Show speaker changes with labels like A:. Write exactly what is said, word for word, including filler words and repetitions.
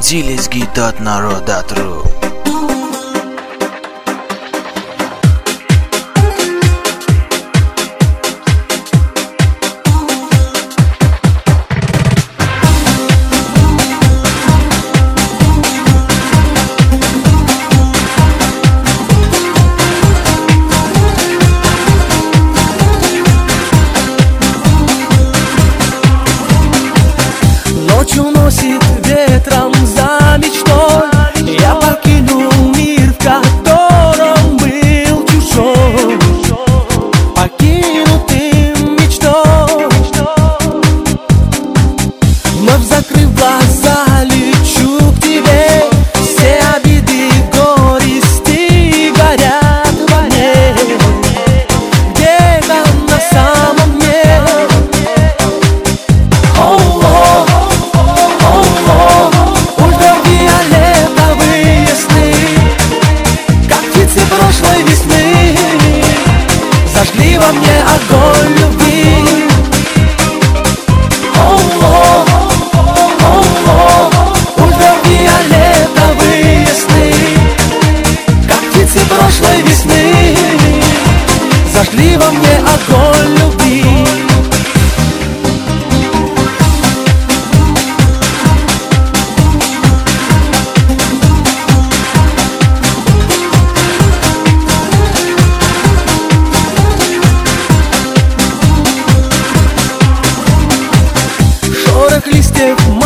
A: zilizgi.naroda.ru.
B: Ночь уносит ветром за мечтой. Я покинул мир, в котором был чужой, покинутым мечтой. Вновь закрыв глаза, лечу к тебе. Все обиды, горести горят во мне. Где-то на самом дне. Прошлой весны зажгли во мне огонь любви. О-о, о-о, ультрафиолетовые сны, как птицы прошлой весны, зажгли во мне огонь любви. Листьев